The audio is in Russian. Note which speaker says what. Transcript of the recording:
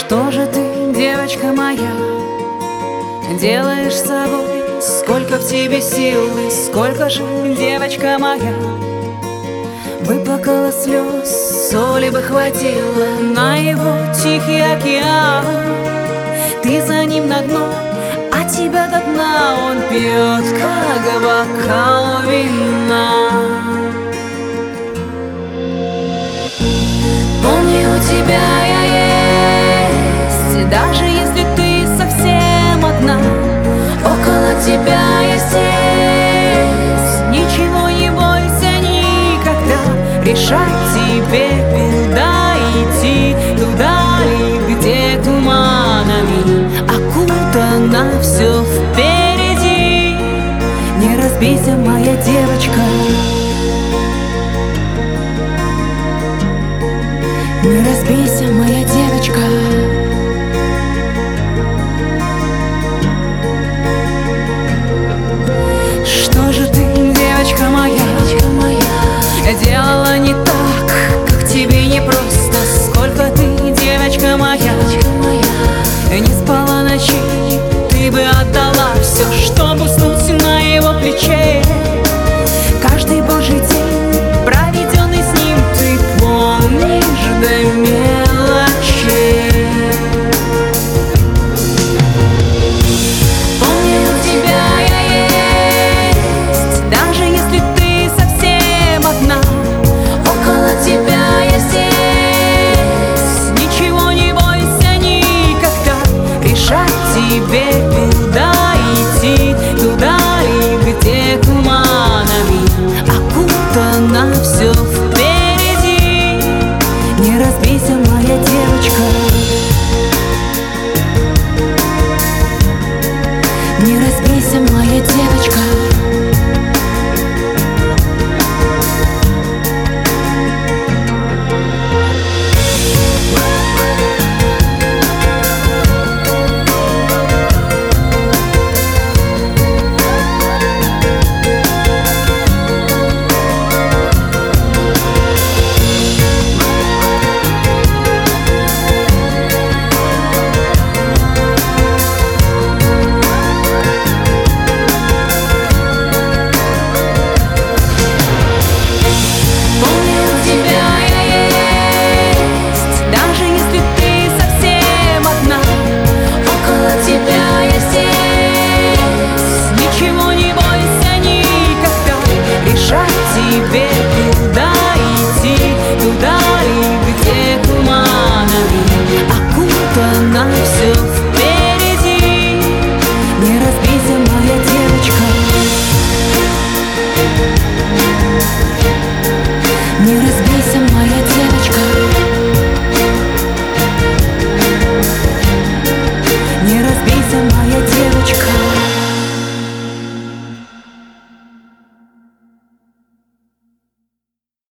Speaker 1: Что же ты, девочка моя, делаешь с собой? Сколько в тебе сил и сколько же, девочка моя, выплакала слез, соли бы хватило на его тихий океан. Ты за ним на дно, а тебя до дна он пьет, как бокал вина. Помни, у тебя я есть, даже если ты совсем одна. Около тебя я здесь, ничего не бойся никогда. Решать тебе, куда идти, туда ли, где туманами окутано все впереди. Не разбейся, моя девочка, не разбейся, моя девочка. Что же ты, девочка моя, делала не так, как тебе не просто? Сколько ты, девочка моя, не спала ночи, ты бы отдала все, чтобы уснуть на его плече. Каждый божий день, проведенный с ним, ты помнишь до мелочей. Помни, у тебя я есть, даже если ты совсем одна. Около тебя я здесь, ничего не бойся никогда. Решать тебе, куда идти, туда ли, где туманами окутано все впереди. Не разбейся, моя девочка, не разбейся, моя девочка. Тебе